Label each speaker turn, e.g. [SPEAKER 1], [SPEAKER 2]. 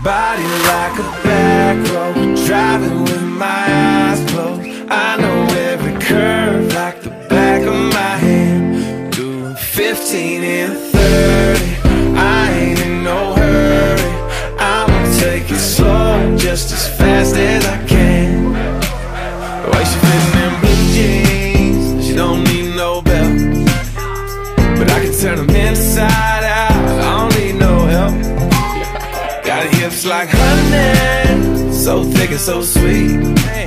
[SPEAKER 1] body like a back road, driving with my eyes closed. I know every curve like the back of my hand. Doing 15 and 30, I ain't in no hurry. I'ma take it slow, just as fast as I can. The way she fitting them blue jeans, she don't need no belt, but I can turn them inside out, I don't need no help. Got hips like honey, so thick and so sweet.